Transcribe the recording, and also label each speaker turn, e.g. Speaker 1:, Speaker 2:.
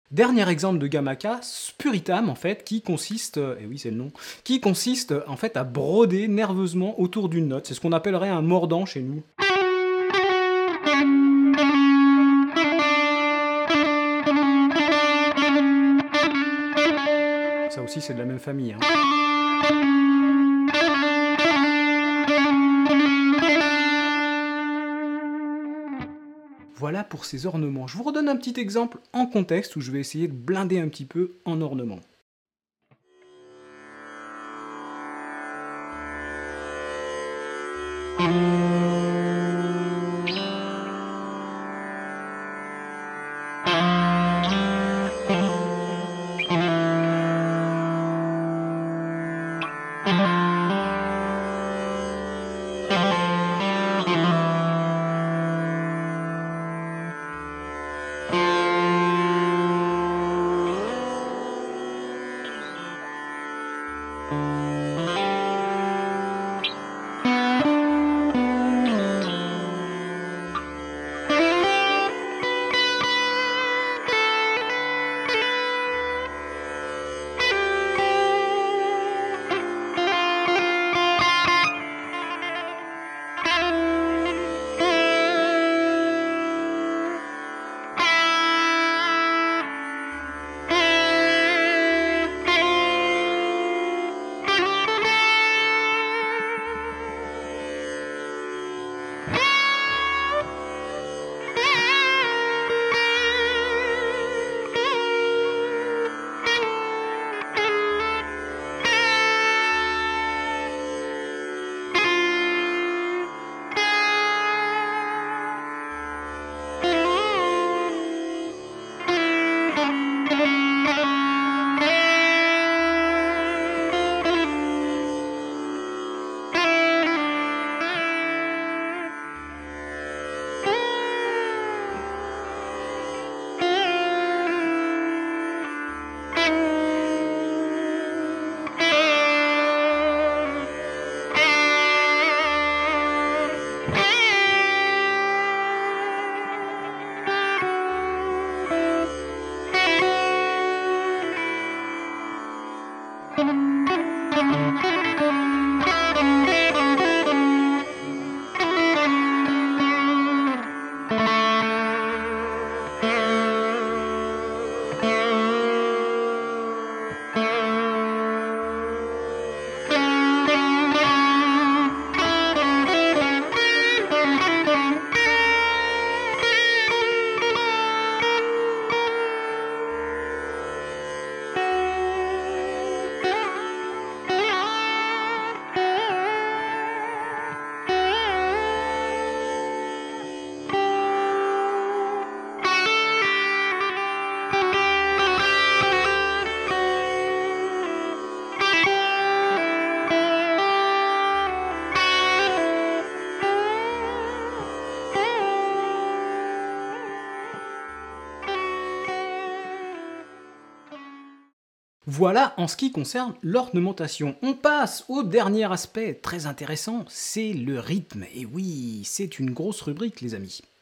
Speaker 1: Dernier exemple de Gamaka, Spuritam en fait, qui consiste, et oui c'est le nom, qui consiste en fait à broder nerveusement autour d'une note. C'est ce qu'on appellerait un mordant chez nous. Ça aussi c'est de la même famille. Hein. Voilà pour ces ornements. Je vous redonne un petit exemple en contexte où je vais essayer de blinder un petit peu en ornement. Voilà en ce qui concerne l'ornementation. On passe au dernier aspect très intéressant, c'est le rythme. Et oui, c'est une grosse rubrique les amis.